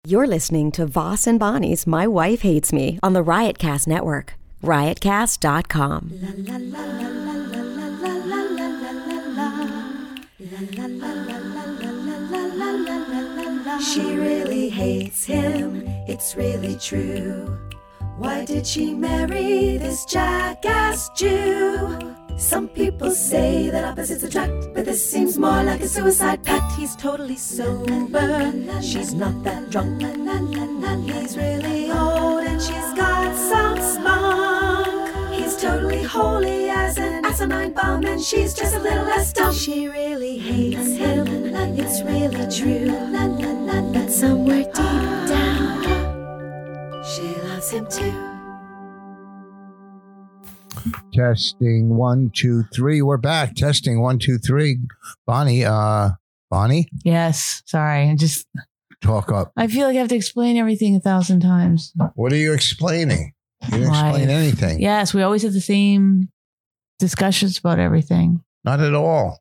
You're listening to Voss and Bonnie's My Wife Hates Me on the Riotcast Network. Riotcast.com. She really hates him, it's really true. Why did she marry this jackass Jew? Some people say that opposites attract, but this seems more like a suicide pact. He's totally sober, she's not that drunk. He's really old and she's got some spunk. He's totally holy as an asinine bomb, and she's just a little less dumb. She really hates him, it's really true. But somewhere deep down, she loves him too. Testing 1, 2, 3. We're back. Testing 1, 2, 3. Bonnie. Yes. Sorry. Talk up. I feel like I have to explain everything 1,000 times. What are you explaining? You didn't explain anything. Yes. We always have the same discussions about everything. Not at all.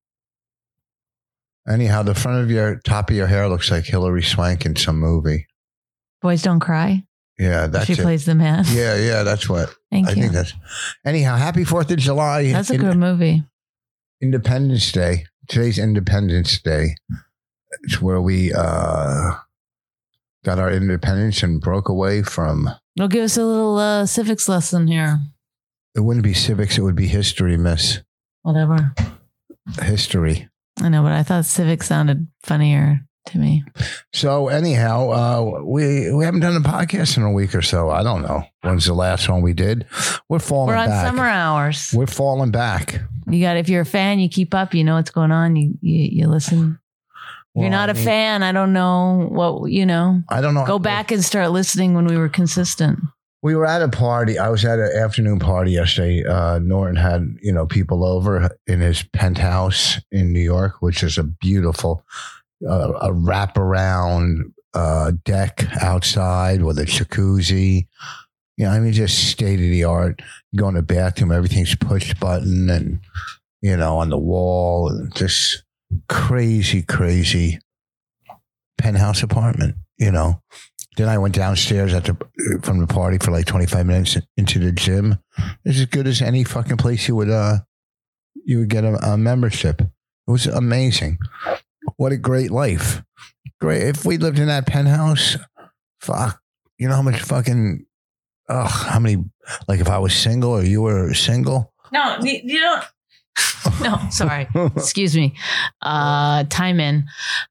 Anyhow, the front of your top of your hair looks like Hilary Swank in some movie. Boys Don't Cry. Yeah, that's she it. plays the man. Yeah, that's what. Thank you. I think that's. Anyhow, happy 4th of July. That's a good movie. Independence Day. Today's Independence Day. It's where we got our independence and broke away from. It'll give us a little civics lesson here. It wouldn't be civics. It would be history, miss. Whatever. History. I know, but I thought civics sounded funnier to me. So anyhow, we haven't done a podcast in a week or so. I don't know. When's the last one we did? We're falling back. We're on summer hours. We're falling back. If you're a fan, you keep up. You know what's going on. You listen. If you're not a fan, I don't know what, I don't know. Go back and start listening when we were consistent. We were at a party. I was at an afternoon party yesterday. Norton had, people over in his penthouse in New York, which is a beautiful a wraparound deck outside with a jacuzzi. Just state of the art. You go in the bathroom, everything's push button and, on the wall. And just crazy penthouse apartment, Then I went downstairs from the party for like 25 minutes into the gym. It's as good as any fucking place you would get a membership. It was amazing. What a great life. Great. If we lived in that penthouse, fuck, how much fucking, how many, like if I was single or you were single. No, you don't. No, sorry. Excuse me. Time in.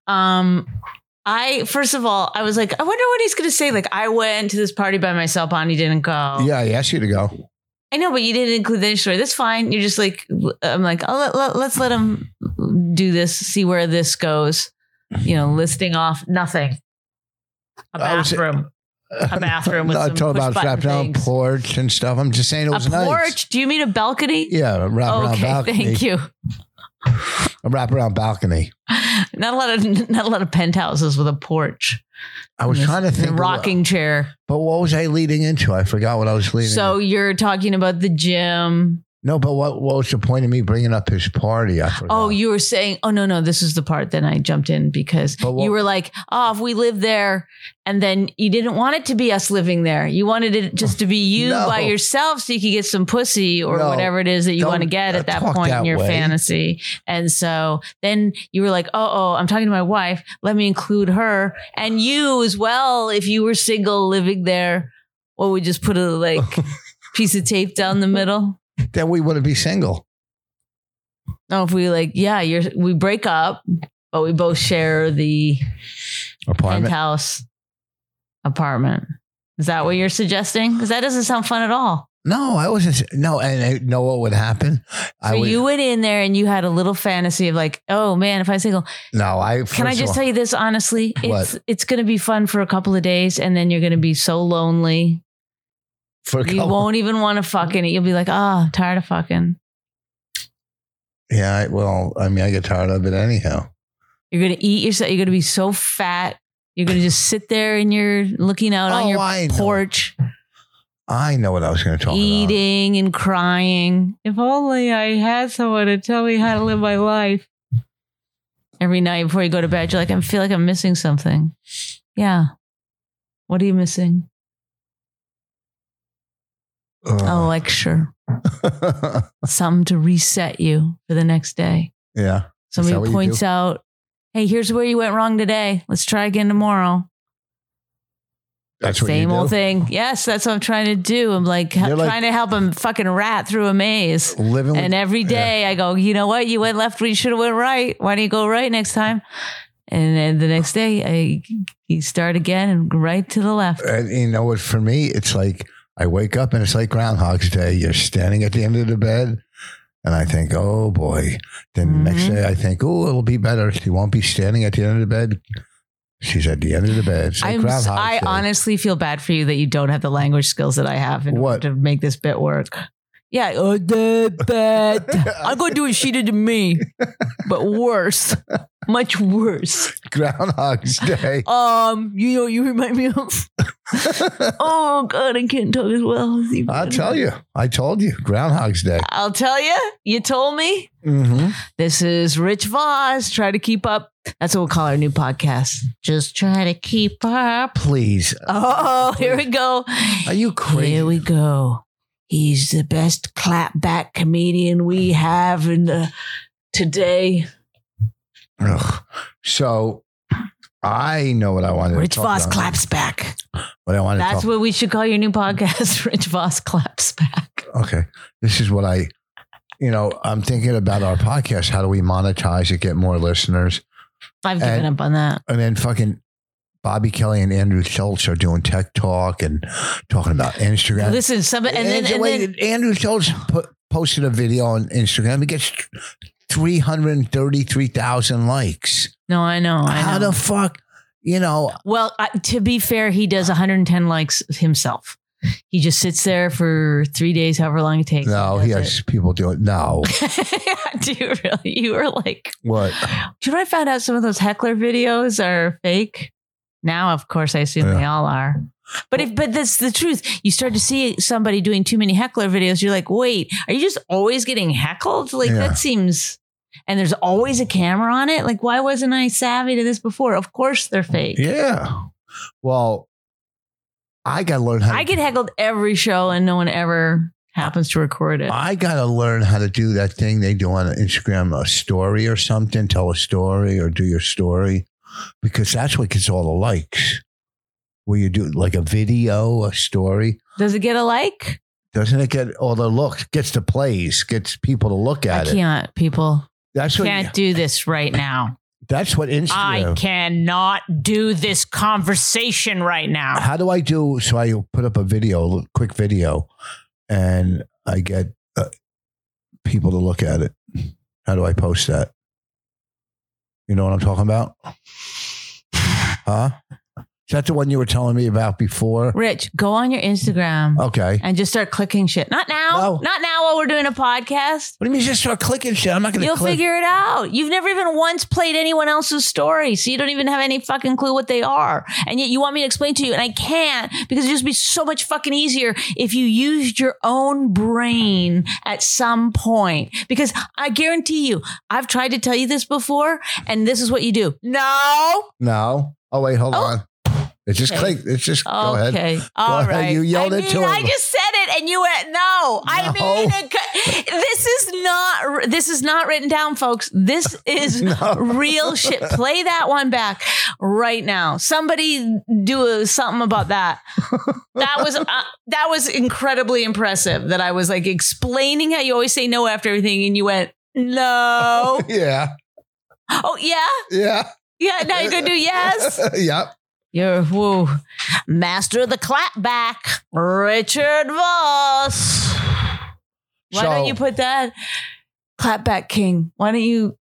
First of all, I was like, I wonder what he's going to say. Like, I went to this party by myself, Bonnie didn't go. Yeah, he asked you to go. I know, but you didn't include the story. That's fine. You're just like, I'm like, let's let him do this, see where this goes. Listing off nothing. A bathroom. A bathroom with some push about button down things. Porch and stuff. I'm just saying it was a nice. Porch? Do you mean a balcony? Yeah, a wraparound balcony. Thank you. A wraparound balcony. Not a lot of penthouses with a porch. I was trying to think. A rocking chair. But what was I leading into? I forgot what I was leading. So you're talking about the gym. No, but what was the point of me bringing up his party? I forgot. Oh, you were saying, no, this is the part. Then I jumped in because you were like, if we live there, and then you didn't want it to be us living there. You wanted it just to be you by yourself so you could get some pussy or whatever it is that you want to get at that point in your fantasy. And so then you were like, I'm talking to my wife. Let me include her and you as well. If you were single living there, we just put a piece of tape down the middle. Then we wouldn't be single. No, if we we break up, but we both share the penthouse apartment. Is that what you're suggesting? Because that doesn't sound fun at all. No, I wasn't. No, and I know what would happen. So you went in there and you had a little fantasy of like, oh man, if I'm single. No, Can I just tell you this honestly? It's going to be fun for a couple of days, and then you're going to be so lonely. You won't even want to fucking it. You'll be like, tired of fucking. Yeah, I get tired of it anyhow. You're going to eat yourself. You're going to be so fat. You're going to just sit there and you're looking out on your porch. I know what I was going to talk about. Eating and crying. If only I had someone to tell me how to live my life. Every night before you go to bed, you're like, I feel like I'm missing something. Yeah. What are you missing? A lecture. Something to reset you for the next day. Yeah. Somebody points out, hey, here's where you went wrong today. Let's try again tomorrow. That's what Same you do? old thing. Yes, that's what I'm trying to do. I'm like trying to help him fucking rat through a maze. And every day I go, you know what? You went left when you should have went right. Why don't you go right next time? And then the next day you start again and right to the left. And you know what? For me, it's like I wake up and it's like Groundhog's Day. You're standing at the end of the bed. And I think, oh boy. Then the next day I think, oh, it'll be better. She won't be standing at the end of the bed. She's at the end of the bed. I honestly feel bad for you that you don't have the language skills that I have in order to make this bit work. Yeah. I'm going to do what she did to me, but worse. Much worse. Groundhog's Day. You know what you remind me of? Oh, God, I can't talk as well as you. I'll tell you. I told you. Groundhog's Day. I'll tell you. You told me. Mm-hmm. This is Rich Voss. Try to keep up. That's what we'll call our new podcast. Just try to keep up. Please. Oh, here we go. Are you crazy? Here we go. He's the best clapback comedian we have today. Ugh. So I know what I wanted to Rich talk Voss about. claps back. That's what we should call your new podcast. Rich Voss claps back. Okay. This is what I'm thinking about our podcast. How do we monetize it, get more listeners? I've given up on that. And then fucking Bobby Kelly and Andrew Schultz are doing tech talk and talking about Instagram. Listen, then Andrew Schultz posted a video on Instagram. He gets 333,000 likes. No, I know. How the fuck, Well, to be fair, he does 110 likes himself. He just sits there for 3 days, however long it takes. No, he has people do it. No. Do you really? You were like, what? Do you know I found out some of those heckler videos are fake? Now, of course, I assume they all are. But that's the truth. You start to see somebody doing too many heckler videos. You're like, wait, are you just always getting heckled? Like that seems. And there's always a camera on it. Like, why wasn't I savvy to this before? Of course, they're fake. Yeah. Well, I got to learn how. I get heckled every show, and no one ever happens to record it. I got to learn how to do that thing they do on Instagram, a story or something. Tell a story or do your story, because that's what gets all the likes. Where you do like a video, a story. Does it get a like? Doesn't it get all the looks? Gets the plays, gets people to look at it. I can't, people. That's what can't do this right now. That's what Instagram. I cannot do this conversation right now. How do I do? So I put up a video, quick video, and I get people to look at it. How do I post that? You know what I'm talking about? Huh? Is that the one you were telling me about before? Rich, go on your Instagram. Okay. And just start clicking shit. Not now. No. Not now while we're doing a podcast. What do you mean just start clicking shit? I'm not going to You'll figure it out. You've never even once played anyone else's story, so you don't even have any fucking clue what they are. And yet you want me to explain to you, and I can't, because it'd just be so much fucking easier if you used your own brain at some point. Because I guarantee you, I've tried to tell you this before, and this is what you do. No. Oh, wait, hold on. It's just click. It's just go ahead. Okay. All right. You yelled it to him. I just said it and you went, no. I mean, this is not written down, folks. This is real shit. Play that one back right now. Somebody do something about that. That was incredibly impressive that I was like explaining how you always say no after everything and you went, no. Yeah. Oh, yeah? Yeah. Yeah. Now you're going to do yes? Yep. You're master of the clapback, Richard Voss. Why don't you put that clapback king? Why don't you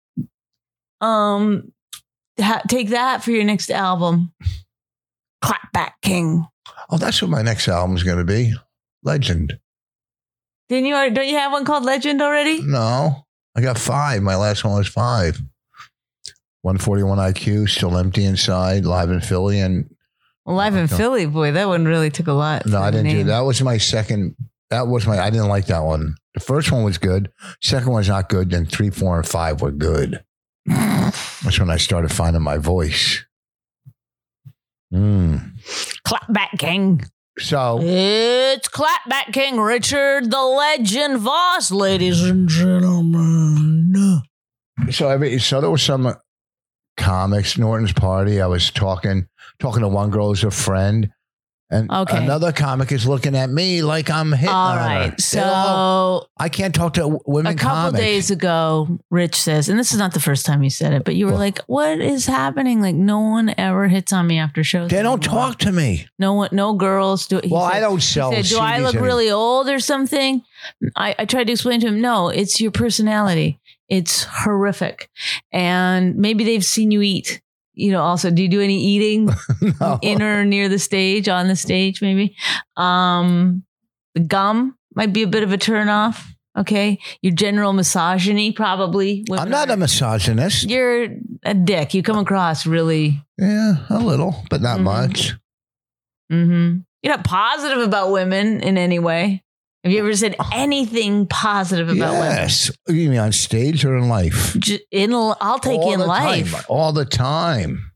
take that for your next album, Clapback King? Oh, that's what my next album is going to be, Legend. Don't you have one called Legend already? No, I got 5. My last one was 5. 141 IQ, Still Empty Inside, Live in Philly. And Live in Philly, boy, that one really took a lot. No, I didn't do that. That was my second. I didn't like that one. The first one was good. Second one's not good. Then 3, 4, and 5 were good. That's when I started finding my voice. Clapback King. So it's Clapback King Richard the Legend Voss, ladies and gentlemen. So there was some comics, Norton's Party. I was talking to one girl who's a friend. And another comic is looking at me like I'm hitting on her. All right, so I can't talk to women. A couple days ago, Rich says, and this is not the first time you said it, but you were like, "What is happening? Like, no one ever hits on me after shows. They don't talk to me. No girls do." Well, I don't sell. He said, "Do I look really old or something?" I tried to explain to him, "No, it's your personality. It's horrific, and maybe they've seen you eat." Also, do you do any eating No. in or near the stage, on the stage, maybe? The gum might be a bit of a turnoff. Okay. Your general misogyny, probably. I'm not a misogynist. You're a dick. You come across really. Yeah, a little, but not much. Mm-hmm. You're not positive about women in any way. Have you ever said anything positive about women? Yes. You mean on stage or in life? I'll take in life. All the time.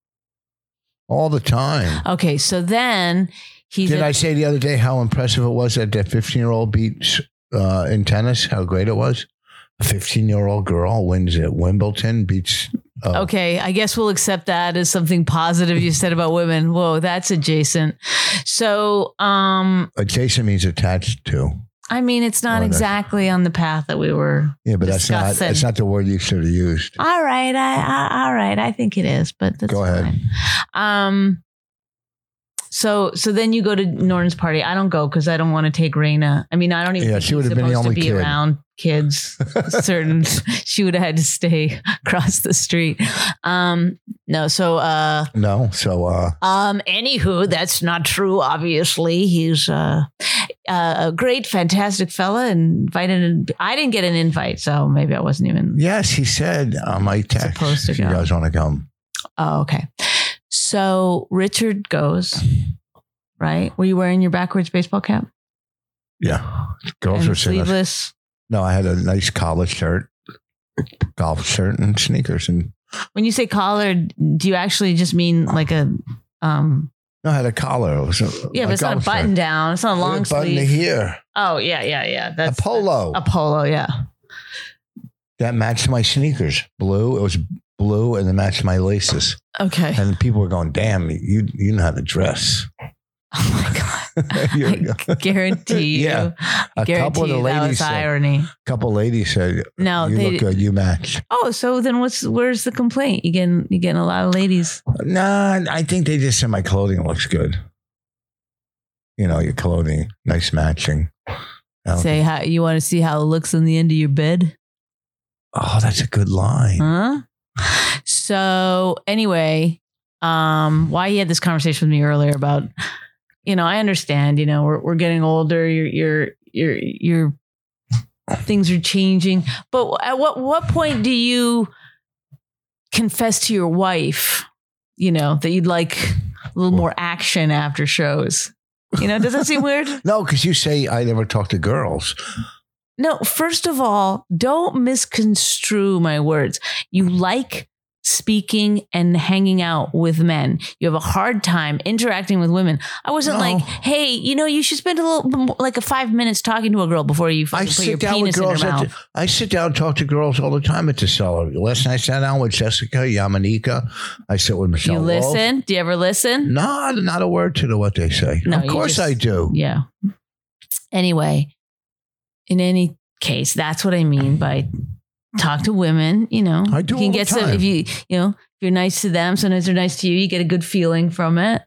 Okay, so then Did I say the other day how impressive it was that 15-year-old beats in tennis? How great it was? A 15-year-old girl wins at Wimbledon, beats... Okay, I guess we'll accept that as something positive you said about women. Whoa, that's adjacent. So, adjacent means attached to. I mean, it's not exactly on the path that we were. Yeah, but discussing. That's not the word you should have used. All right, all right. I think it is, but that's go ahead. Fine. So then you go to Norton's party. I don't go because I don't want to take Raina. I mean, I don't even think she would have been the only kid around kids. She would have had to stay across the street. Anywho, that's not true. Obviously, he's a great, fantastic fella. And I didn't get an invite, so maybe I wasn't even. Yes, he said on my text if you guys want to come. Oh, okay. So Richard goes, right? Were you wearing your backwards baseball cap? Yeah. Girls were sleeveless. No, I had a nice collar shirt, golf shirt, and sneakers. And when you say collar, do you actually just mean like a? No, I had a collar. It was but it's not a button down. It's not a long sleeve. Button to here. Oh yeah. That's a polo. A polo, yeah. That matched my sneakers. Blue. It was blue, and it matched my laces. Okay. And people were going, "Damn, you know how to dress." Oh my God. I guarantee you. Yeah. A couple of the ladies that was irony. A couple of ladies said, "No, you look good, you match." Oh, so then where's the complaint? You getting a lot of ladies? Nah, I think they just said my clothing looks good. Your clothing, nice matching. Say how you want to see how it looks on the end of your bed. Oh, that's a good line. Huh? So anyway, why he had this conversation with me earlier about, I understand, we're getting older. Your things are changing. But at what point do you confess to your wife, that you'd like a little more action after shows? Does that seem weird? No, because you say I never talk to girls. No, first of all, don't misconstrue my words. You like speaking and hanging out with men. You have a hard time interacting with women. I wasn't like, hey, you should spend a little, like 5 minutes talking to a girl before you put your penis in her mouth. I sit down and talk to girls all the time at the cellar. Last night I sat down with Jessica Yamanika. I sit with Michelle. You listen? Wolf. Do you ever listen? No, not a word to what they say. No, of course I do. Yeah. Anyway, in any case, that's what I mean by talk to women. I do. You can get some, if if you're nice to them, sometimes they're nice to you. You get a good feeling from it.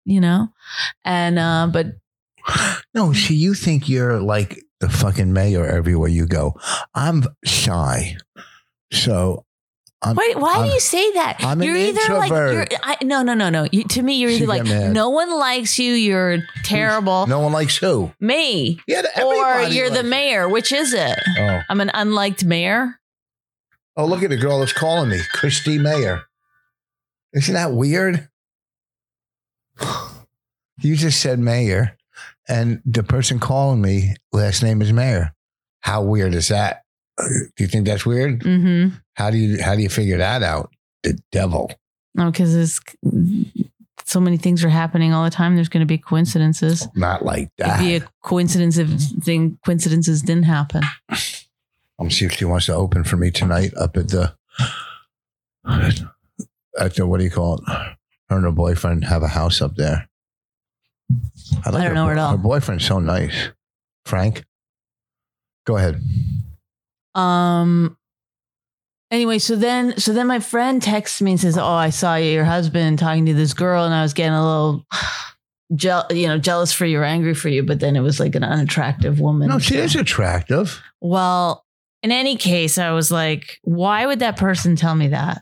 And but no, see, you think you're like the fucking mayor everywhere you go. I'm shy, so. Why do you say that? You're either introvert. No. To me, you're either like, no one likes you, you're terrible. No one likes who? Me. Yeah, or you're the mayor. Which is it? Oh. I'm an unliked mayor. Oh, look at the girl that's calling me, Christy Mayer. Isn't that weird? You just said mayor, and the person calling me, last name is Mayer. How weird is that? Do you think that's weird? Mm-hmm. How do you figure that out? The devil. No, because it's so many things are happening all the time. There's going to be coincidences. Not like that. It'd be a coincidence if coincidences didn't happen. I'm going to see if she wants to open for me tonight up at the, what do you call it? Her and her boyfriend have a house up there. I don't know her at all. Her boyfriend's so nice. Frank, go ahead. Anyway, so then my friend texts me and says, "Oh, I saw your husband talking to this girl, and I was getting a little, jealous for you or angry for you." But then it was like an unattractive woman. No, she is attractive. Well, in any case, I was like, "Why would that person tell me that?"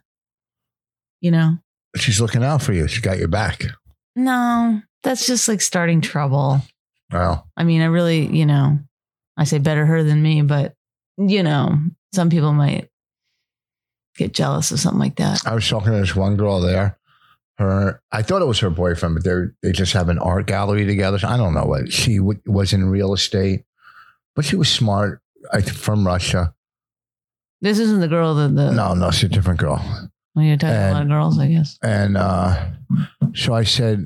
She's looking out for you. She got your back. No, that's just like starting trouble. Well, I mean, I really, I say better her than me, but some people might get jealous of something like that. I was talking to this one girl there. I thought it was her boyfriend, but they just have an art gallery together. So I don't know what she was in real estate, but she was smart. From Russia. This isn't the girl that No, she's a different girl. Well, you're talking a lot of girls, I guess. And so I said,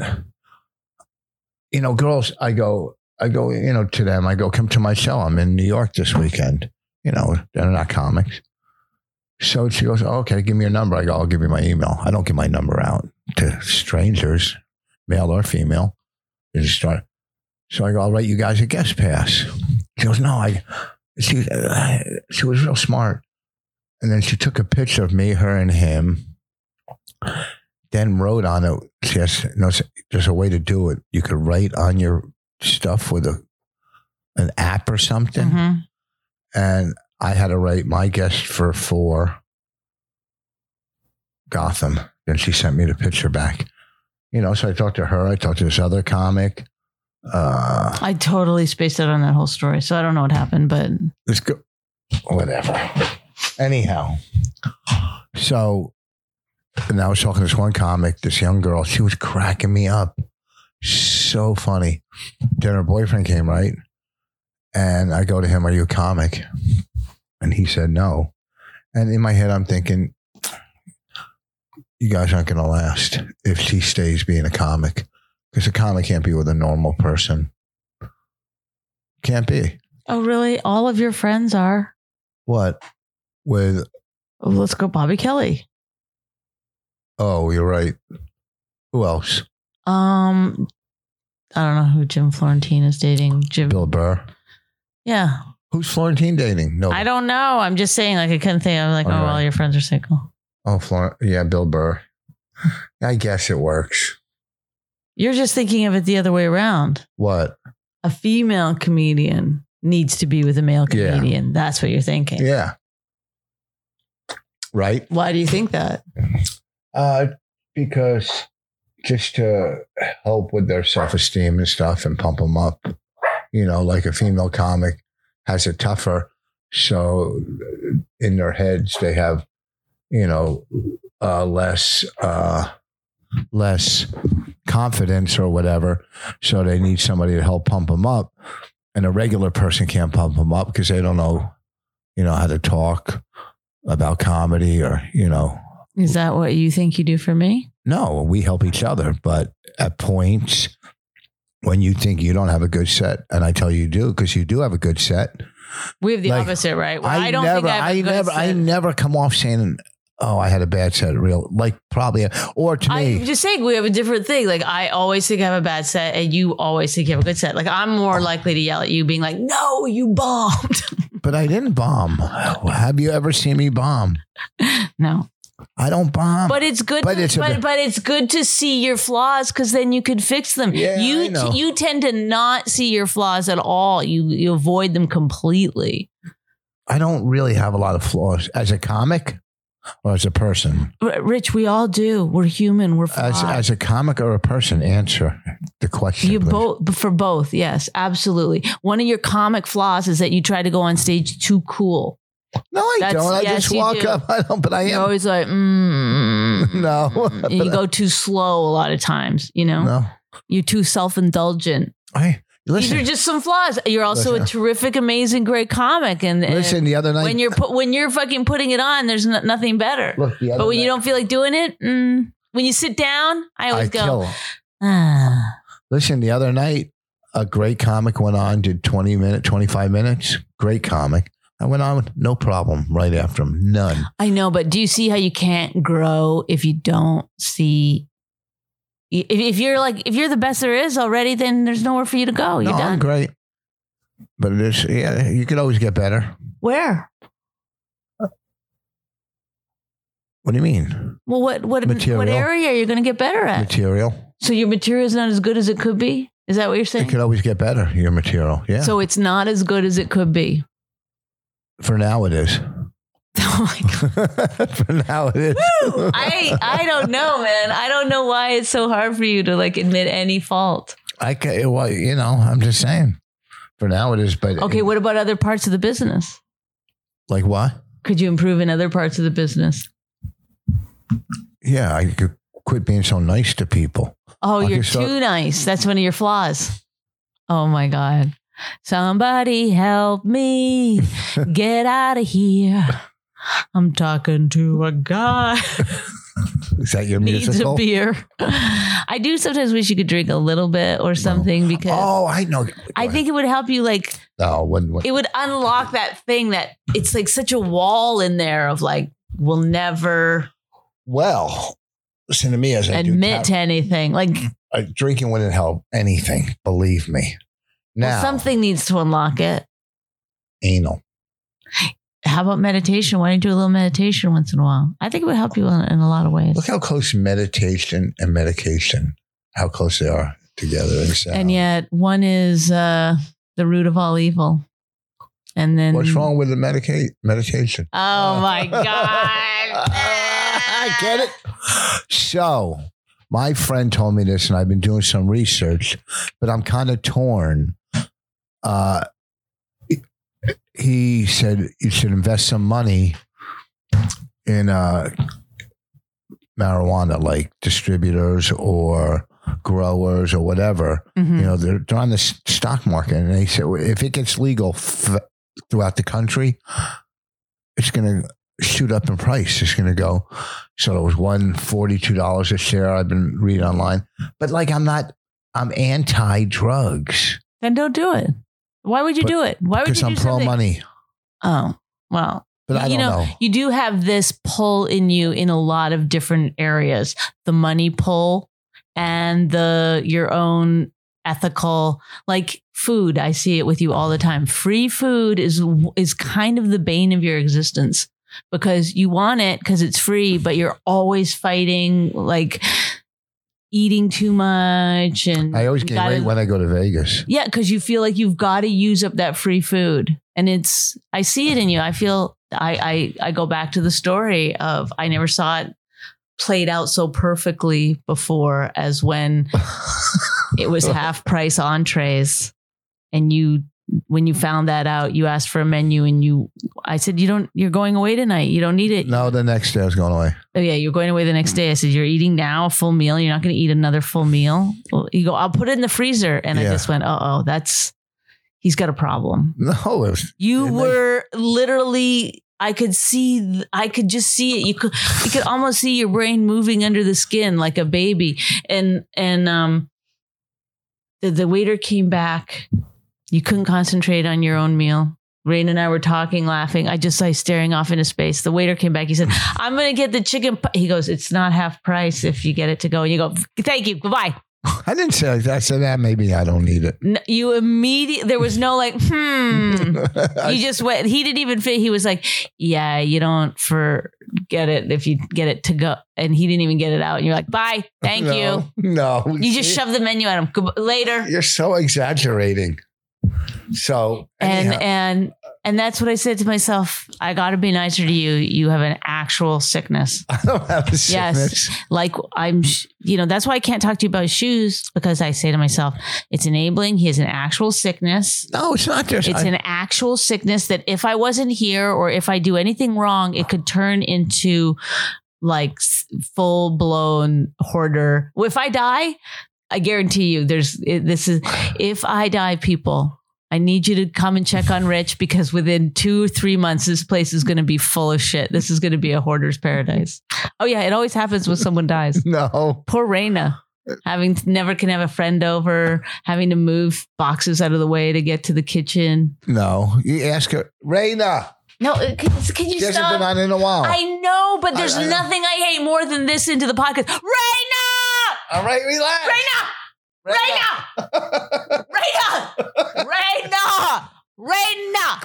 girls, I go, to them, I go, come to my show. I'm in New York this weekend. They're not comics. So she goes, oh, okay, give me your number. I go, I'll give you my email. I don't give my number out to strangers, male or female. So I go, I'll write you guys a guest pass. She goes, no, she was real smart. And then she took a picture of me, her, and him, then wrote on it, there's a way to do it. You could write on your stuff with an app or something. Mm-hmm. And I had to write my guest for Gotham. Then she sent me the picture back. So I talked to her. I talked to this other comic. I totally spaced out on that whole story. So I don't know what happened, but it's good. Whatever. Anyhow. So, and I was talking to this one comic, this young girl. She was cracking me up. So funny. Then her boyfriend came, right? And I go to him, are you a comic? And he said no. And in my head, I'm thinking, you guys aren't going to last if she stays being a comic. Because a comic can't be with a normal person. Can't be. Oh, really? All of your friends are? What? With? Let's go Bobby Kelly. Oh, you're right. Who else? I don't know who Jim Florentine is dating. Bill Burr. Yeah. Who's Florentine dating? No, I don't know. I'm just saying, I couldn't think. I'm like, all your friends are single. Oh, yeah, Bill Burr. I guess it works. You're just thinking of it the other way around. What? A female comedian needs to be with a male comedian. Yeah. That's what you're thinking. Yeah. Right? Why do you think that? Because just to help with their self-esteem and stuff and pump them up. Like a female comic has it tougher. So in their heads, they have, less confidence or whatever. So they need somebody to help pump them up. And a regular person can't pump them up because they don't know, how to talk about comedy or, Is that what you think you do for me? No, we help each other. But at points when you think you don't have a good set, and I tell you do, because you do have a good set. We have the opposite, right? Well, I don't think I have a good set. I never come off saying, oh, I had a bad set. Probably. Or to me. I'm just saying we have a different thing. Like, I always think I have a bad set and you always think you have a good set. Like, I'm more likely to yell at you being like, no, you bombed. But I didn't bomb. Have you ever seen me bomb? No. I don't bomb. But it's good. But it's good to see your flaws because then you can fix them. Yeah, you tend to not see your flaws at all. You avoid them completely. I don't really have a lot of flaws as a comic or as a person. Rich, we all do. We're human. We're flawed. As a comic or a person, answer the question. You both, for both. Yes, absolutely. One of your comic flaws is that you try to go on stage too cool. No, I don't. I just walk up. I don't, but I am. You're always like, No. You go too slow a lot of times, No. You're too self-indulgent. These are just some flaws. You're also a terrific, amazing, great comic. And the other night when you're fucking putting it on, there's nothing better. But when you don't feel like doing it, when you sit down, I always go, Listen, the other night, a great comic went on, did 25 minutes. Great comic. I went on, no problem, right after him. None. I know, but do you see how you can't grow if you don't see? If you're the best there is already, then there's nowhere for you to go. You're done. I'm great. But it is, yeah, you could always get better. Where? What do you mean? Well, what area are you going to get better at? Material. So your material is not as good as it could be? Is that what you're saying? It could always get better, your material. Yeah. So it's not as good as it could be. For now it is. Oh my God. For now it is. I don't know, man. I don't know why it's so hard for you to admit any fault. Well, I'm just saying. For now it is, but okay, what about other parts of the business? Like what? Could you improve in other parts of the business? Yeah, I could quit being so nice to people. Oh, you're too nice. That's one of your flaws. Oh my God. Somebody help me get out of here. I'm talking to a guy. Is that your musical? Needs a beer. I do sometimes wish you could drink a little bit or something because. Oh, I know. I think it would help you it would unlock that thing that it's such a wall in there of we'll never. Well, listen to me as I admit to anything. Drinking wouldn't help anything. Believe me. Now, something needs to unlock it. Anal. How about meditation? Why don't you do a little meditation once in a while? I think it would help you in a lot of ways. Look how close meditation and medication, how close they are together. And yet one is the root of all evil. And then what's wrong with the meditation? Oh my God. I get it. So my friend told me this, and I've been doing some research, but I'm kind of torn. He said you should invest some money in marijuana, like distributors or growers or whatever. Mm-hmm. They're on the stock market, and they said if it gets legal throughout the country, it's going to shoot up in price. It's going to go. So it was $142 a share. I've been reading online, but I'm anti-drugs. Then don't do it. Why would you do it? Why would you do something? Because I'm pro-money. Oh, well. But I don't know. You do have this pull in you in a lot of different areas. The money pull and your own ethical, food. I see it with you all the time. Free food is kind of the bane of your existence because you want it because it's free, but you're always fighting, eating too much. And I always gain weight when I go to Vegas. Yeah, because you feel like you've got to use up that free food. And I see it in you. I feel I go back to the story of I never saw it played out so perfectly before as when it was half price entrees. And when you found that out, you asked for a menu and I said, you're going away tonight. You don't need it. No, the next day I was going away. Oh yeah. You're going away the next day. I said, you're eating now a full meal. You're not going to eat another full meal. Well, you go, I'll put it in the freezer. And I just went, he's got a problem. No, you were literally, I could just see it. You could almost see your brain moving under the skin like a baby. And the waiter came back. You couldn't concentrate on your own meal. Rain and I were talking, laughing. I just saw you staring off into space. The waiter came back. He said, I'm going to get the chicken. He goes, it's not half price if you get it to go. And you go, thank you. Goodbye. I didn't say that. I said that maybe I don't need it. No, you immediately, there was no You just went, he didn't even fit. He was like, yeah, you don't forget it if you get it to go. And he didn't even get it out. And you're like, bye. Thank you. No. You just shoved the menu at him. Later. You're so exaggerating. So and that's what I said to myself. I got to be nicer to you. You have an actual sickness. I don't have a sickness. Yes, that's why I can't talk to you about shoes because I say to myself, it's enabling. He has an actual sickness. No, it's not just. It's an actual sickness that if I wasn't here or if I do anything wrong, it could turn into full blown hoarder. If I die, I guarantee you if I die, people, I need you to come and check on Rich because within 2 or 3 months, this place is going to be full of shit. This is going to be a hoarder's paradise. Oh yeah. It always happens when someone dies. No. Poor Raina. never can have a friend over, having to move boxes out of the way to get to the kitchen. No, you ask her, Raina. No, can you stop? She hasn't been on in a while. I know, but there's nothing I hate more than this into the podcast. Raina! All right, relax. Raina!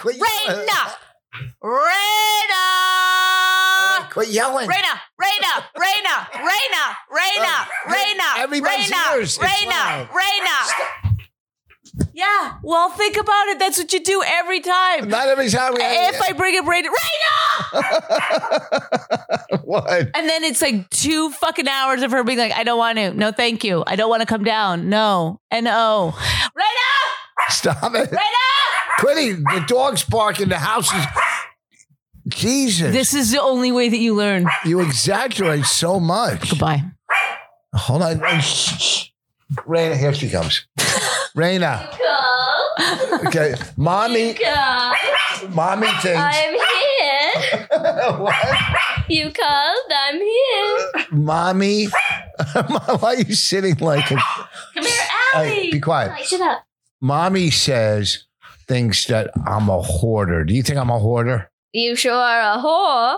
Quit yelling. Raina! Everybody's ears. Raina! Yeah, well, think about it. That's what you do every time. Not every time. If I bring up Raina, What? And then it's like 2 fucking hours of her being like, I don't want to. No, thank you. I don't want to come down. No. N-O. Raina! Stop it. Raina! Quitty, the dog's barking. The house is... Jesus. This is the only way that you learn. You exaggerate so much. Goodbye. Hold on. Raina, here she comes. Raina. Okay. Mommy thinks. I'm here. What? You called. I'm here. Mommy. Why are you sitting like a... Come here, Allie. Hey, be quiet. Right, shut up. Mommy thinks that I'm a hoarder. Do you think I'm a hoarder? You sure are a whore.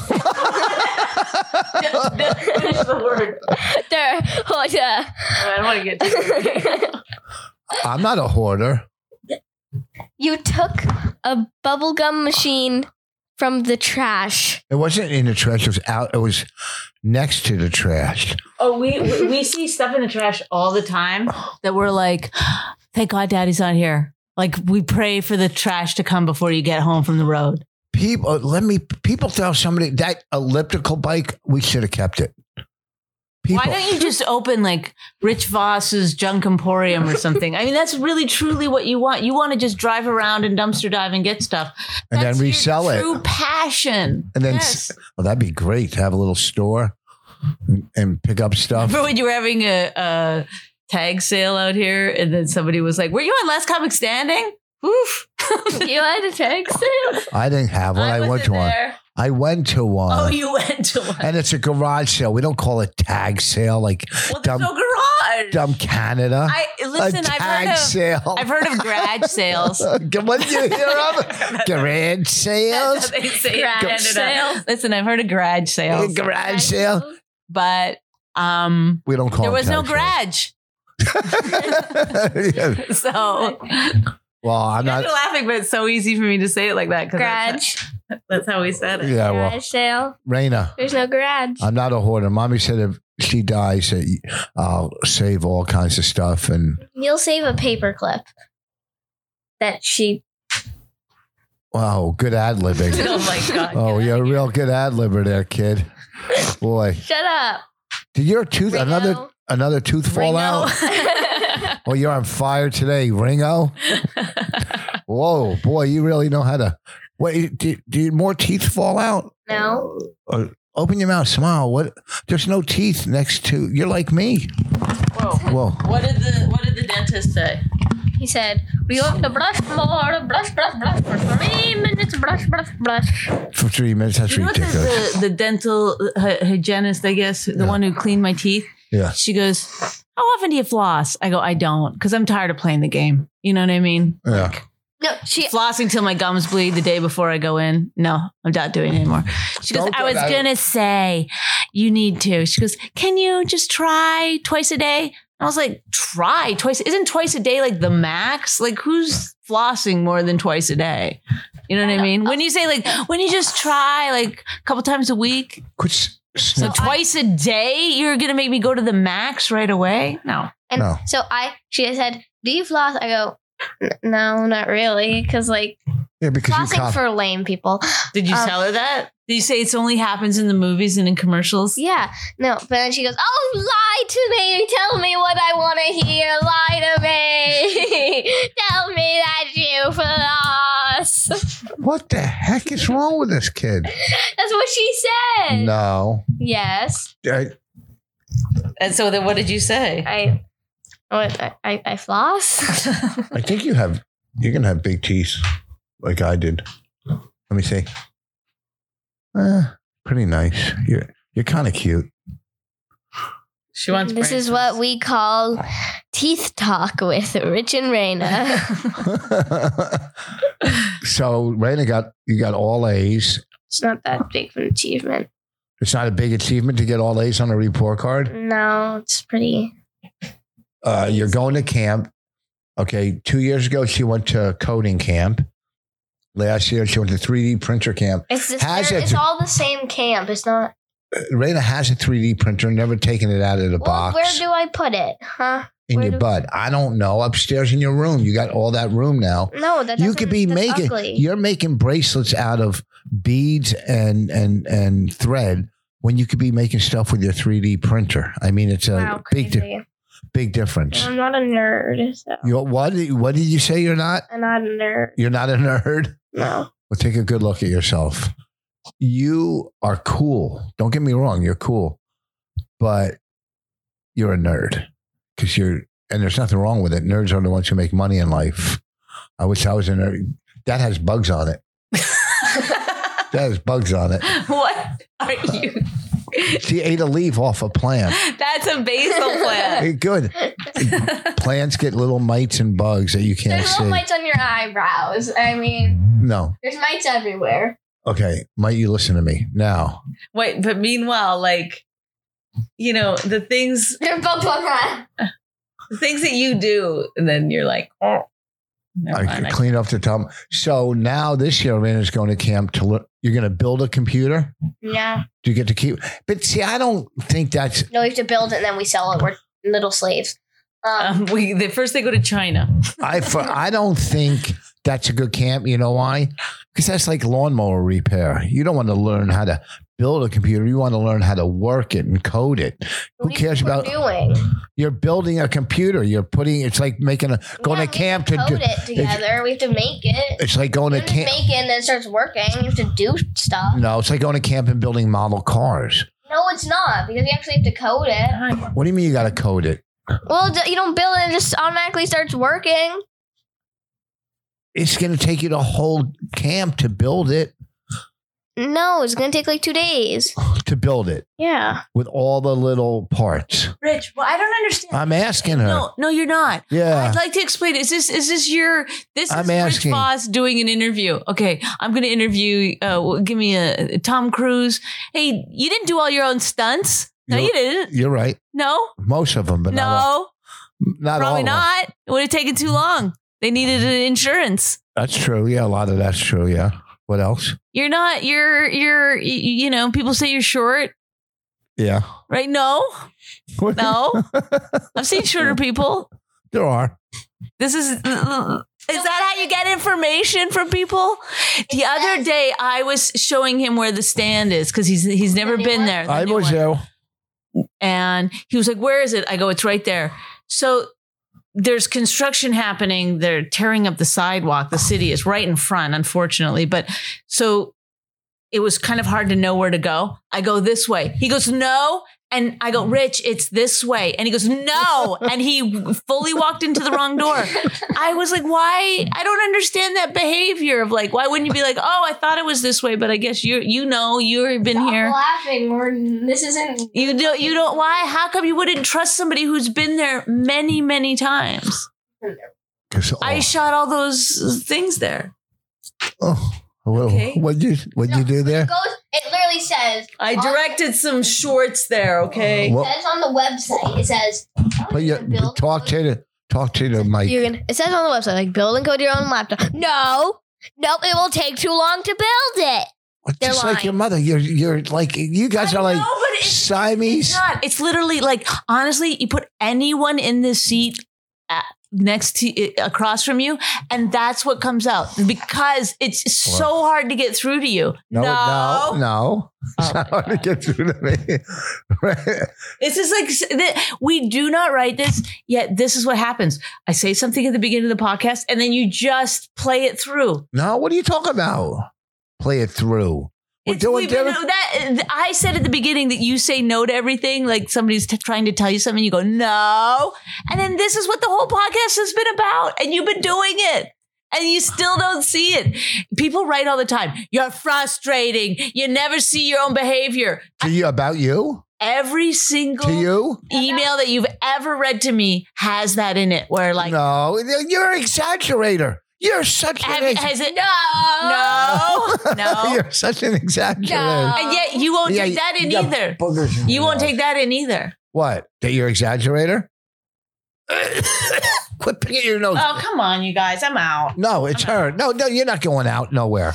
Finish the word. Hoarder. I don't want to get to I'm not a hoarder. You took a bubblegum machine from the trash. It wasn't in the trash. It was out. It was next to the trash. Oh, we see stuff in the trash all the time that we're like, thank God Daddy's not here. Like, we pray for the trash to come before you get home from the road. People tell somebody that elliptical bike, we should have kept it. Why don't you just open like Rich Voss's Junk Emporium or something? I mean, that's really truly what you want. You want to just drive around and dumpster dive and get stuff. And that's then resell it. True passion. And then, yes. Well, that'd be great to have a little store and pick up stuff. Remember when you were having a tag sale out here and then somebody was like, were you on Last Comic Standing? Oof. You had a tag sale? I didn't have one. I went to one. I went to one. Oh, you went to one. And it's a garage sale. We don't call it tag sale like there's no garage. Dumb Canada. I've heard of garage sales. What did you hear of? Garage sales? That's how they say garage sale. Listen, I've heard of garage sales. Garage sale? But we don't call there it was no garage. Yeah. So well, I'm not laughing, but it's so easy for me to say it like that. Garage. That's how we said it. Yeah, garage sale. Raina. There's no garage. I'm not a hoarder. Mommy said if she dies, I'll save all kinds of stuff. And you'll save a paperclip that she... Wow, good ad-libbing. Oh, my God. Oh, you're a real good ad-libber there, kid. Boy. Shut up. Did your tooth, another tooth fall out? Well, you're on fire today, Ringo. Whoa, boy, you really know how to. Wait, do more teeth fall out? No. Open your mouth, smile. What? There's no teeth next to. You're like me. Whoa. What did the dentist say? He said, we have to brush more, brush for 3 minutes, brush. For 3 minutes, that's ridiculous. The dental hygienist, I guess, the one who cleaned my teeth. Yeah. She goes, how often do you floss? I go, I don't, because I'm tired of playing the game. You know what I mean? Yeah. No, flossing till my gums bleed the day before I go in. No, I'm not doing it anymore. She goes, I was going to say, you need to. She goes, can you just try twice a day? I was like, try twice. Isn't twice a day like the max? Like, who's flossing more than twice a day? You know what I mean? When you say like, when you just try like a couple times a week. So twice a day, you're going to make me go to the max right away? No. And so she said, do you floss? I go, no, not really. Because flossing for lame people. Did you tell her that? Did you say it only happens in the movies and in commercials? Yeah. No, but then she goes, oh, lie to me. Tell me what I want to hear. Lie to me. Tell me that you floss. What the heck is wrong with this kid? That's what she said. No. Yes. And so then what did you say? I floss. I think you're going to have big teeth like I did. Let me see. Pretty nice. You're kind of cute. She wants. This is what we call teeth talk with Rich and Raina. So Raina you got all A's. It's not that big of an achievement. It's not a big achievement to get all A's on a report card. No, it's pretty. You're going to camp. Okay, 2 years ago she went to coding camp. Last year she went to 3D printer camp. It's all the same camp. It's not. Raina has a 3D printer, never taken it out of the box. Where do I put it? Huh? In your butt. I don't know. Upstairs in your room. You got all that room now. No, that's ugly. You're making bracelets out of beads and thread when you could be making stuff with your 3D printer. I mean, it's a big difference. I'm not a nerd. So. What did you say you're not? I'm not a nerd. You're not a nerd? No. Well, take a good look at yourself. You are cool. Don't get me wrong. You're cool. But you're a nerd. And there's nothing wrong with it. Nerds are the ones who make money in life. I wish I was a nerd. That has bugs on it. That has bugs on it. What are you? She ate a leaf off a plant. That's a basil plant. Hey, good. Plants get little mites and bugs that you can't see. There's little mites on your eyebrows. I mean, no. There's mites everywhere. Okay, might you listen to me now? Wait, but meanwhile, the things. They're both on that. The things that you do, and then you're like, oh. I clean up the top. So now this year, Raina's going to camp to look. You're going to build a computer? Yeah. Do you get to keep? But see, I don't think that's. No, we have to build it and then we sell it. We're little slaves. First they go to China. I don't think that's a good camp. You know why? Because that's like lawnmower repair. You don't want to learn how to build a computer. You want to learn how to work it and code it. Who cares about doing? You're building a computer. It's like going to camp to code it together. We have to make it. It's like going to camp. Make it and then it starts working. You have to do stuff. No, it's like going to camp and building model cars. No, it's not because you actually have to code it. What do you mean you got to code it? Well, you don't build it and it just automatically starts working. It's going to take you the whole camp to build it. No, it's going to take like 2 days. To build it. Yeah. With all the little parts. Rich, well, I don't understand. I'm asking her. No, you're not. Yeah. I'd like to explain. This is Rich Voss doing an interview. Okay, I'm going to interview, give me a Tom Cruise. Hey, you didn't do all your own stunts? No, you didn't. You're right. No? Most of them, but not all. Not probably all not. It would have taken too long. They needed an insurance. That's true. Yeah, a lot of that's true. Yeah. What else? You're not, people say you're short. Yeah. Right? No. No. I've seen shorter people. There are. Is that how you get information from people? The other day I was showing him where the stand is because he's never been there. I was there. And he was like, where is it? I go, it's right there. So there's construction happening. They're tearing up the sidewalk. The city is right in front, unfortunately. But so it was kind of hard to know where to go. I go this way. He goes, no. And I go, Rich, it's this way. And he goes, no. And he fully walked into the wrong door. I was like, why? I don't understand that behavior of like, why wouldn't you be like, oh, I thought it was this way, but I guess you've been here. Laughing. This isn't. You don't. Why? How come you wouldn't trust somebody who's been there many, many times? I shot all those things there. Oh. Well, okay. What'd you do there? It literally says. I directed some shorts there. Okay. It says on the website. It says. Talk to the mic. It says on the website like build and code your own laptop. No, it will take too long to build it. Just like your mother, you're like you guys are like Siamese. It's not. It's literally like honestly, you put anyone in this seat next to across from you, and that's what comes out because it's so hard to get through to you. No. It's not hard to get through to me. This is like we do not write this yet. This is what happens. I say something at the beginning of the podcast, and then you just play it through. No, what are you talking about? Play it through. I said at the beginning that you say no to everything, like somebody's trying to tell you something, you go, no. And then this is what the whole podcast has been about. And you've been doing it. And you still don't see it. People write all the time, you're frustrating. You never see your own behavior. About you? every single To you? email that you've ever read to me has that in it. Where like, No, you're an exaggerator. You're such has it? No. You're such an exaggerator. No. And yet you won't take that in either. You won't take that in either. What? That you're an exaggerator? Quit picking your nose. Oh, come on, you guys. I'm out. No, it's her. No, you're not going out nowhere.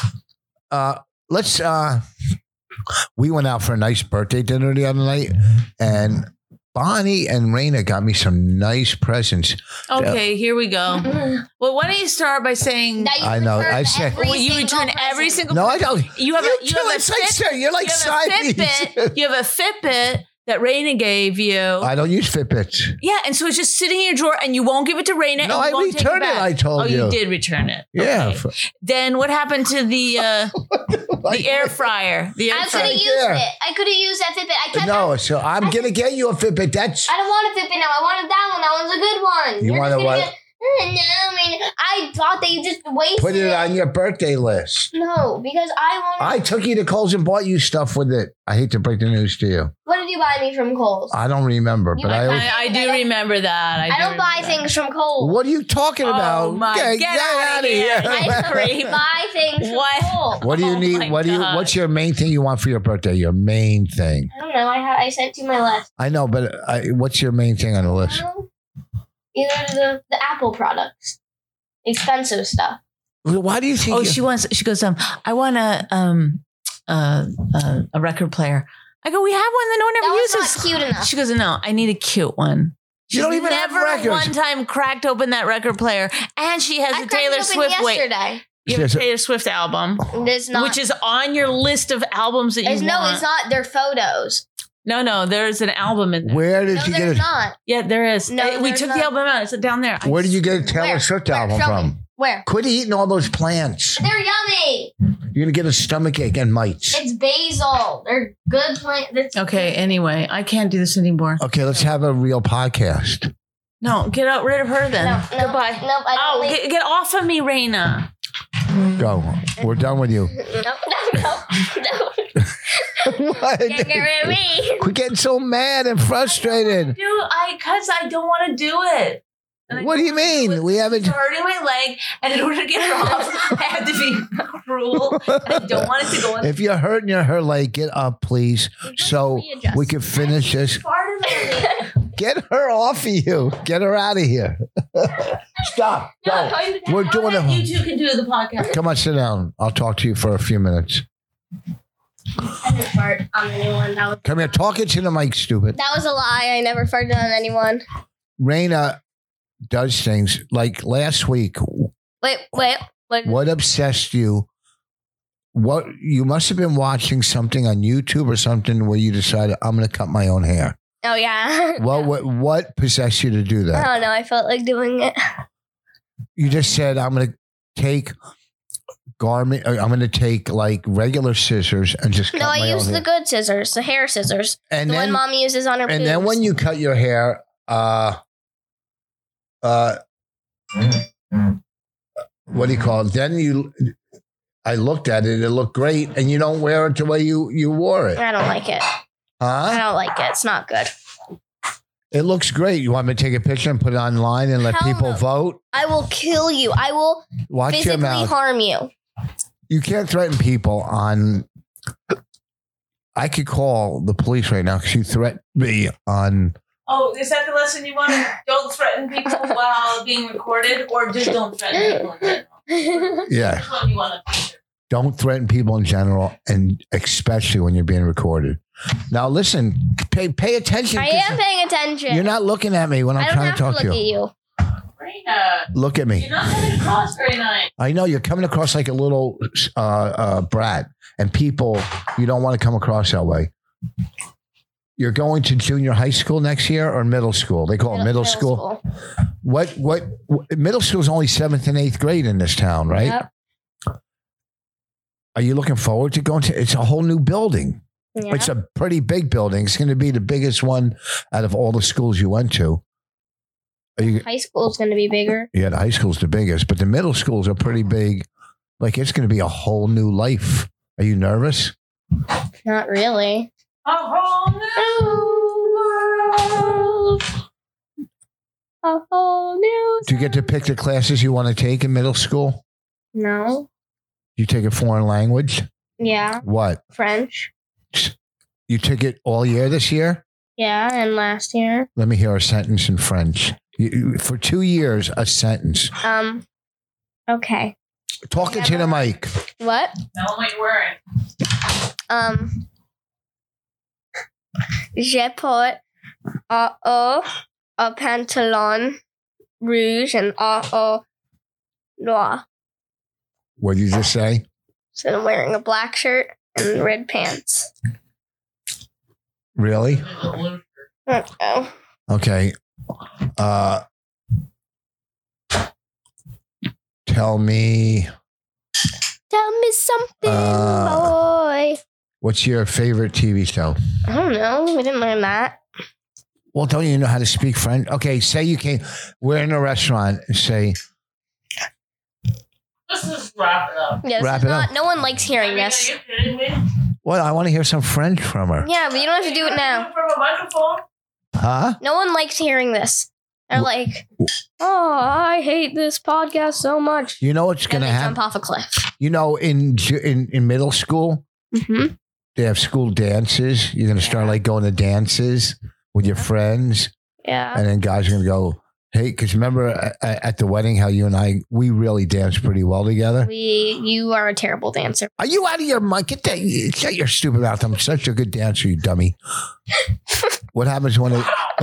We went out for a nice birthday dinner the other night, and Bonnie and Raina got me some nice presents. Okay, here we go. Well, why don't you start by saying I know. I said you return every single. No, I don't. You have a Fitbit. You're like Fitbit. You have a Fitbit that Raina gave you. I don't use Fitbits. Yeah, and so it's just sitting in your drawer, and you won't give it to Raina. No, and you I returned it. I told you. Oh, you did return it. Yeah. Okay. Then what happened to the air fryer? I could have used it. I could have used that Fitbit. So I'm gonna get you a Fitbit. I don't want a Fitbit now. I wanted that one. That one's a good one. You want what? No, I mean, I thought that you just wasted Put it on your birthday list. No, because I took you to Kohl's and bought you stuff with it. I hate to break the news to you. What did you buy me from Kohl's? I don't remember, but I do remember that. I don't buy things from Kohl's. What are you talking about? Oh my! Get out of here! I buy things from Kohl's. What do you need? What's your main thing you want for your birthday? Your main thing? I don't know. I sent you my list. I know, but what's your main thing on the list? Either the Apple products, expensive stuff. Why do you think? Oh, she goes. I want a record player. I go. We have one that no one ever That was uses. not cute enough. She goes, no, I need a cute one. You don't even have never records. one time cracked open that record player, and she has a Taylor Swift. Yesterday. You have a Taylor Swift album, It's not. which is on your list of albums that you want. No, it's not. They're photos. No, there's an album in there. Where did you get it? Not. Yeah, there is. No, we there's took not. the album out. It's down there. Where did you get a Taylor Where? Swift Where? album Show from? me. Where? Quit eating all those plants. They're yummy. You're gonna get a stomach ache and mites. It's basil. They're good plants. Okay, anyway, I can't do this anymore. Okay, let's have a real podcast. No, get rid of her then. No, Goodbye. No, I don't. Get off of me, Raina. Go. We're done with you. No. What? Can't get rid of me. Quit getting so mad and frustrated. Because I don't want to do it. What do you mean? We haven't. It's hurting my leg, and in order to get her off, I have to be cruel. I don't want it to go. If you're hurting her leg, get up, please, so we can finish this. Get her off of you. Get her out of here. Stop. Go. We're doing it. You two can do the podcast. Come on, sit down. I'll talk to you for a few minutes. I didn't fart on anyone. Come here. Talk it to the mic, stupid. That was a lie. I never farted on anyone. Raina does things like last week. Wait. What obsessed you? What you must have been watching something on YouTube or something where you decided I'm going to cut my own hair. Oh yeah. What possessed you to do that? I don't know. I felt like doing it. You just said I'm going to take I'm going to take like regular scissors and just cut No, I my use own the hair. good scissors, the hair scissors, And the then one Mommy uses on her. and then when you cut your hair, what do you call it? Then I looked at it. It looked great, and you don't wear it the way you wore it, I don't like it. I huh? don't like it. It's not good. It looks great. You want me to take a picture and put it online and let Hell people no. vote? I will kill you. I will Watch your physically mouth. harm you. You can't threaten people on. I could call the police right now because you threatened me on. Oh, is that the lesson you want? Don't threaten people while being recorded, or just don't threaten people in general? Yeah. Which one you want to feature? Don't threaten people in general, and especially when you're being recorded. Now, listen, pay attention. I am paying attention. You're not looking at me when I'm I don't trying have to talk to look to you. at you. Raina, Look at me. you're not coming across very nice. I know you're coming across like a little brat, and people, you don't want to come across that way. You're going to junior high school next year or middle school? They call it middle school. What middle school is only 7th and 8th grade in this town, right? Yep. Are you looking forward to going to? It's a whole new building. Yeah. It's a pretty big building. It's going to be the biggest one out of all the schools you went to. High school is going to be bigger. Yeah, the high school's the biggest, but the middle schools are pretty big. Like it's going to be a whole new life. Are you nervous? Not really. A whole new world. A whole new. Do you get to pick the classes you want to take in middle school? No. You take a foreign language? Yeah. What? French. You took it all year this year? Yeah, and last year. Let me hear a sentence in French. For 2 years, a sentence. Okay. Talking to the mic. What? Tell them what you're wearing. Je porte un pantalon rouge and un noir. What did you just say? So I'm wearing a black shirt and red pants. Really? Oh. Okay. Tell me something, boy. What's your favorite TV show? I don't know. We didn't learn that. Well, don't you know how to speak French? Okay, say you came. We're in a restaurant and say. Let's just wrap it up. Yeah, wrap it up. No one likes hearing this. Are you kidding me? Well, I want to hear some French from her. Yeah, but you don't have to do it now. From a microphone? Huh? No one likes hearing this. They're like, oh, I hate this podcast so much. You know what's going to happen? Jump off a cliff. You know, in middle school, they have school dances. You're going to start like going to dances with your friends. Yeah. And then guys are going to go, hey, because remember at the wedding how you and I, we really danced pretty well together? You are a terrible dancer. Are you out of your mind? Shut your stupid mouth. I'm such a good dancer, you dummy. What happens when it...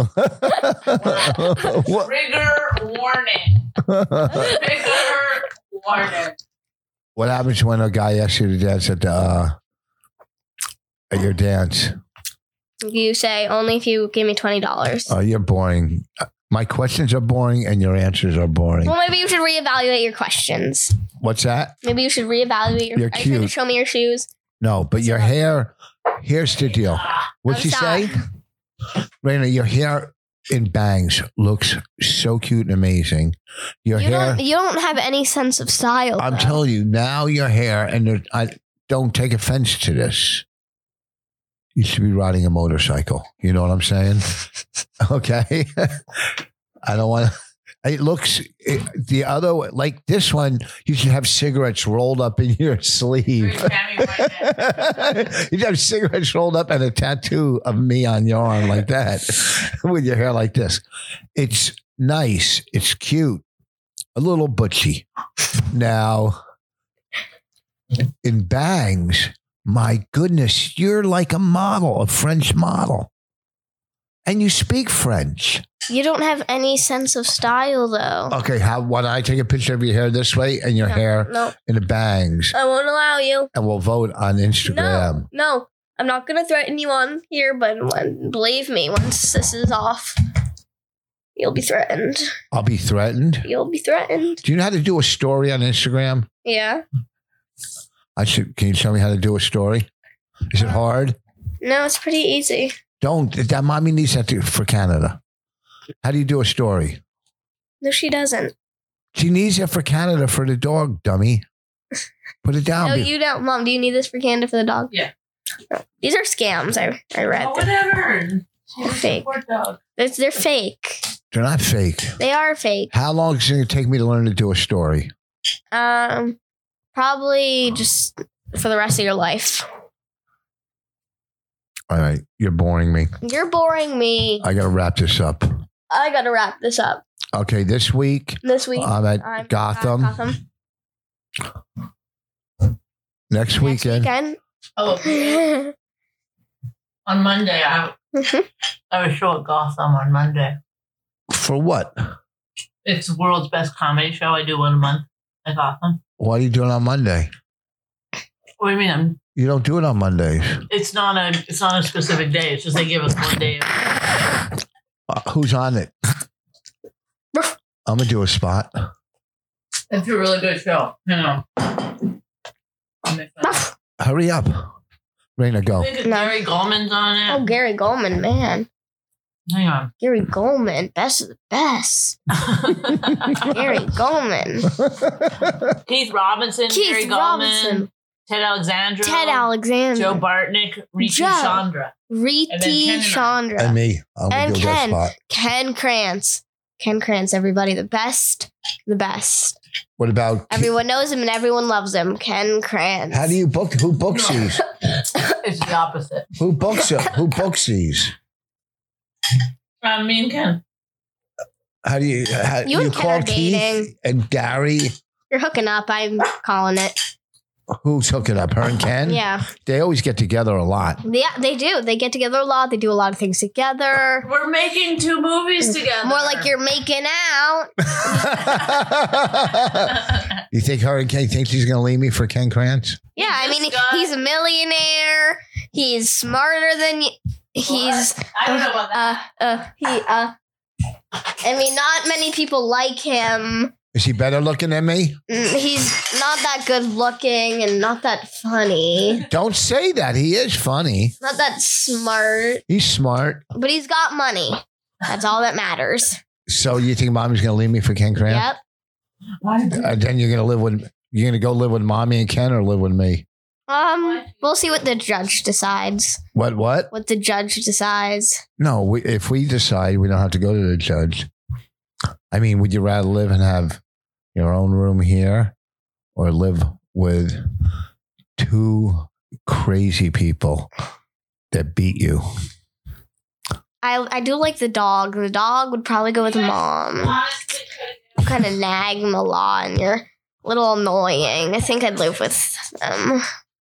Trigger warning. Trigger warning. What happens when a guy asks you to dance at your dance? You say, only if you give me $20. Oh, you're boring. My questions are boring and your answers are boring. Well, maybe you should reevaluate your questions. What's that? Maybe you should reevaluate your... You're Are you trying to cute. show me your shoes? No, but your hair, here's the deal. What'd she say? Raina, your hair in bangs looks so cute and amazing. Your hair... You don't have any sense of style. I'm telling you, now your hair, and I don't take offense to this. You should be riding a motorcycle. You know what I'm saying? Okay. I don't want to. It looks the other way, like this one, you should have cigarettes rolled up in your sleeve. You should have cigarettes rolled up and a tattoo of me on your arm like that with your hair like this. It's nice. It's cute. A little butchy. Now, in bangs, my goodness, you're like a model, a French model. And you speak French. You don't have any sense of style, though. Okay, why don't I take a picture of your hair this way and your hair in the bangs? I won't allow you. And we'll vote on Instagram. No. I'm not going to threaten you on here, but believe me, once this is off, you'll be threatened. I'll be threatened? You'll be threatened. Do you know how to do a story on Instagram? Yeah. Can you show me how to do a story? Is it hard? No, it's pretty easy. That mommy needs that for Canada. How do you do a story? No, she doesn't. She needs it for Canada for the dog, dummy. Put it down. No, you don't. Mom, do you need this for Canada for the dog? Yeah. These are scams. I read. Oh, whatever. They're fake. They're fake. They're not fake. They are fake. How long is it going to take me to learn to do a story? Probably just for the rest of your life. All right. You're boring me. You're boring me. I got to wrap this up. I got to wrap this up. Okay. This week, I'm at Gotham. Next weekend. Oh, on Monday, I have a show at Gotham on Monday. For what? It's the world's best comedy show. I do one a month at Gotham. What are you doing on Monday? What do you mean? You don't do it on Mondays. It's not a specific day. It's just they give us one day. Who's on it? I'm gonna do a spot. It's a really good show. Hang on. Hurry up, Raina, go. I think Gary Goldman's on it. Oh, Gary Goldman, man. Hang on. Gary Goldman, best of the best. Gary Goldman. Keith Robinson. Gary Goldman. Ted Alexandra. Joe Bartnick. Chandra. Chandra. And me. And Ken Krantz. Ken Krantz, everybody. The best. What about... Everyone knows him and everyone loves him. Ken Krantz. How do you book? Who books these? It's the opposite. Who books these? Me and Ken. How do you call Keith and Gary? You're hooking up. I'm calling it. Who's hooking up? Her and Ken? Yeah. They always get together a lot. Yeah, they do. They get together a lot. They do a lot of things together. We're making 2 movies together. More like you're making out. You think her and Ken think she's going to leave me for Ken Krantz? Yeah, I mean, he's a millionaire. He's smarter than you. I don't know about that. I mean, not many people like him. Is he better looking than me? He's not that good looking and not that funny. Don't say that. He is funny. Not that smart. He's smart. But he's got money. That's all that matters. So you think Mommy's going to leave me for Ken Krantz? Yep. Then you're going to go live with Mommy and Ken or live with me? We'll see what the judge decides. What? What the judge decides. No, if we decide, we don't have to go to the judge. I mean, would you rather live and have your own room here or live with 2 crazy people that beat you? I do like the dog. The dog would probably go with Mom. You kind of nag him a lot and you're a little annoying. I think I'd live with them.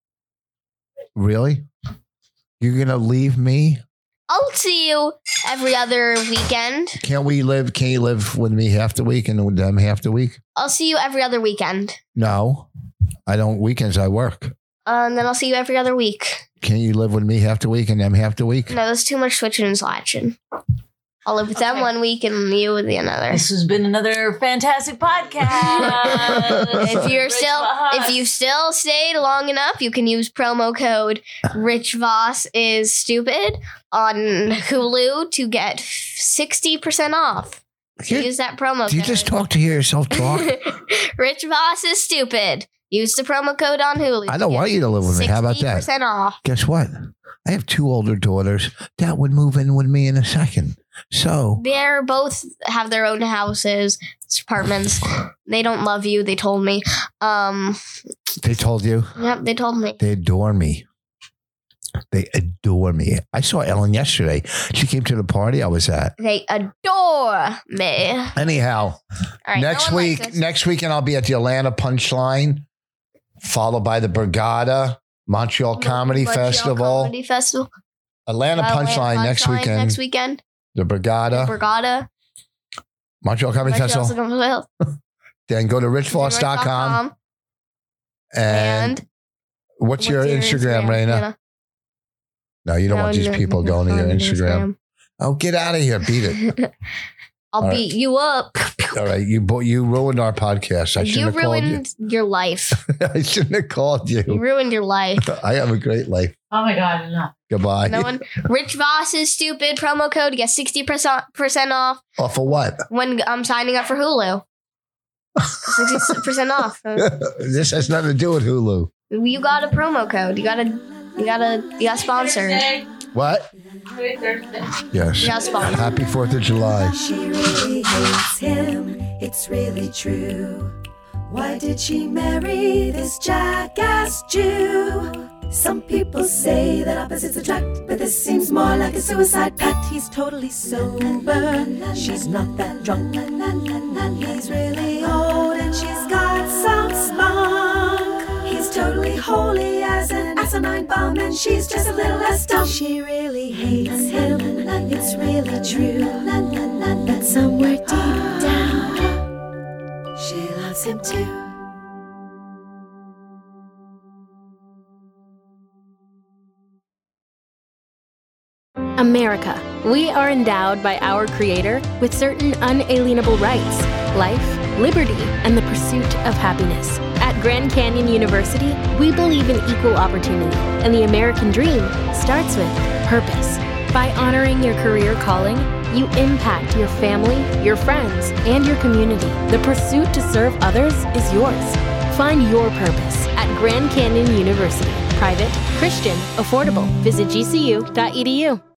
Really? You're going to leave me? I'll see you every other weekend. Can't you live with me half the week and with them half the week? I'll see you every other weekend. No, I don't. Weekends I work. And then I'll see you every other week. Can't you live with me half the week and them half the week? No, that's too much switching and slashing. I'll live with them 1 week and you with the another. This has been another fantastic podcast. If you've still stayed long enough, you can use promo code Rich Voss is stupid on Hulu to get 60% off. Use that promo code. Do you just talk to hear yourself talk? Rich Voss is stupid. Use the promo code on Hulu. I don't want you to live with me. How about that? 60% off. Guess what? I have 2 older daughters that would move in with me in a second. So they're both have their own houses, apartments. They don't love you. They told me. They told you? Yep, they told me. They adore me. They adore me. I saw Ellen yesterday. She came to the party I was at. They adore me. Anyhow, all right, next weekend I'll be at the Atlanta Punchline, followed by the Borgata, Montreal Comedy Festival. Atlanta Punchline next weekend. The Borgata. Montreal Comedy Festival. Then go to richvoss.com. And what's your Instagram, Raina? No, you don't want these people going to your Instagram. Oh, get out of here. Beat it. I'll beat you up. All right. You ruined our podcast. I shouldn't have called you. You ruined your life. I shouldn't have called you. You ruined your life. I have a great life. Oh my God. Enough. Goodbye. Rich Voss is stupid. Promo code to get 60% off. Off of what? When I'm signing up for Hulu. 60% off. This has nothing to do with Hulu. You got a promo code. You got sponsored. What? Yes. You got sponsored. Happy 4th of July. She really hates him. It's really true. Why did she marry this jackass Jew? Some people say that opposites attract, but this seems more like a suicide pact. He's totally sober. She's not that drunk. He's really old and she's got some spunk. He's totally holy as an asinine bomb, and she's just a little less dumb. She really hates him. It's really true. But somewhere deep down, she loves him too. America. We are endowed by our Creator with certain unalienable rights: life, liberty, and the pursuit of happiness. At Grand Canyon University, we believe in equal opportunity, and the American dream starts with purpose. By honoring your career calling, you impact your family, your friends, and your community. The pursuit to serve others is yours. Find your purpose at Grand Canyon University. Private, Christian, affordable. Visit gcu.edu.